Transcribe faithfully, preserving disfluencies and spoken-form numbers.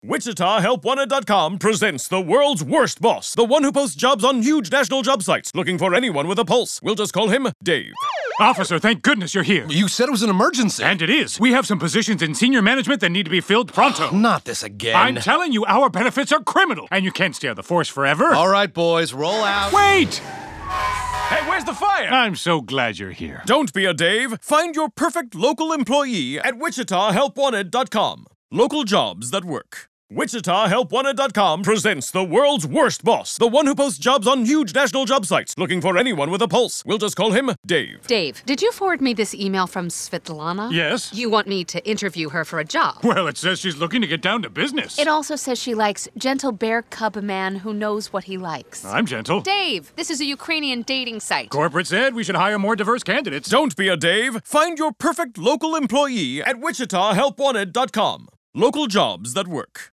Wichita Help Wanted dot com presents the world's worst boss, the one who posts jobs on huge national job sites, looking for anyone with a pulse. We'll just call him Dave. Officer, thank goodness you're here. You said it was an emergency. And it is. We have some positions in senior management that need to be filled pronto. Not this again. I'm telling you, our benefits are criminal, and you can't stay on the force forever. All right, boys, roll out. Wait! Hey, where's the fire? I'm so glad you're here. Don't be a Dave. Find your perfect local employee at Wichita Help Wanted dot com. Local jobs that work. Wichita Help Wanted dot com presents the world's worst boss, the one who posts jobs on huge national job sites, looking for anyone with a pulse. We'll just call him Dave. Dave, did you forward me this email from Svetlana? Yes. You want me to interview her for a job? Well, it says she's looking to get down to business. It also says she likes gentle bear cub man who knows what he likes. I'm gentle. Dave, this is a Ukrainian dating site. Corporate said we should hire more diverse candidates. Don't be a Dave. Find your perfect local employee at Wichita Help Wanted dot com. Local jobs that work.